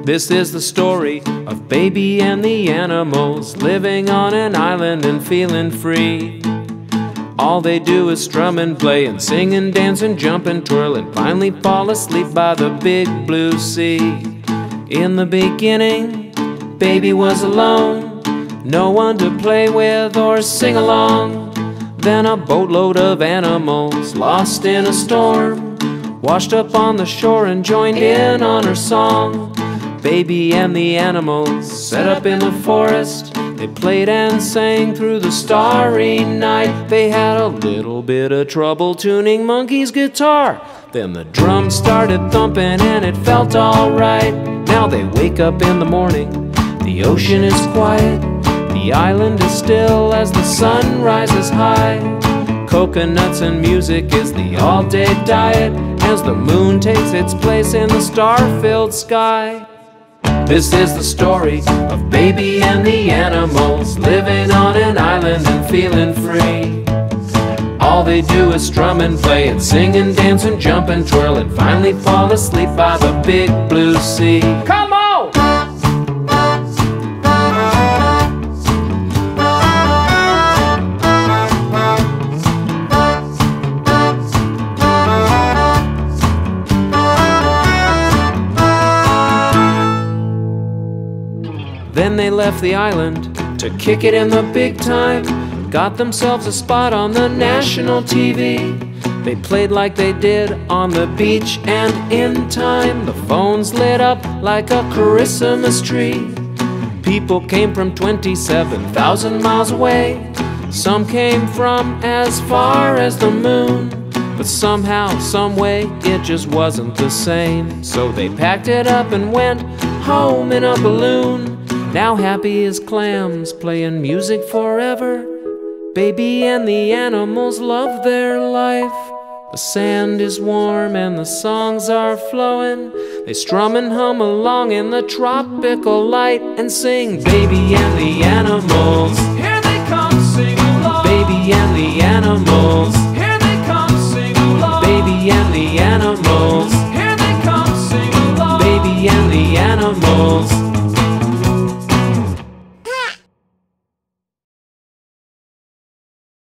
This is the story of Baby and the animals living on an island and feeling free. All they do is strum and play and sing and dance and jump and twirl and finally fall asleep by the big blue sea. In the beginning, Baby was alone, no one to play with or sing along. Then a boatload of animals, lost in a storm, washed up on the shore and joined in on her song. Baby and the animals set up in the forest. They played and sang through the starry night. They had a little bit of trouble tuning Monkey's guitar. Then the drums started thumping and it felt alright. Now they wake up in the morning, the ocean is quiet, the island is still as the sun rises high. Coconuts and music is the all-day diet as the moon takes its place in the star-filled sky. This is the story of Baby and the animals living on an island and feeling free. All they do is strum and play and sing and dance and jump and twirl and finally fall asleep by the big blue sea. Come on! Then they left the island to kick it in the big time. Got themselves a spot on the national TV. They played like they did on the beach, and in time the phones lit up like a Christmas tree. People came from 27,000 miles away. Some came from as far as the moon. But somehow, someway, it just wasn't the same. So they packed it up and went home in a balloon. Now happy as clams, playing music forever. Baby and the animals love their life. The sand is warm and the songs are flowing. They strum and hum along in the tropical light and sing, Baby and the animals.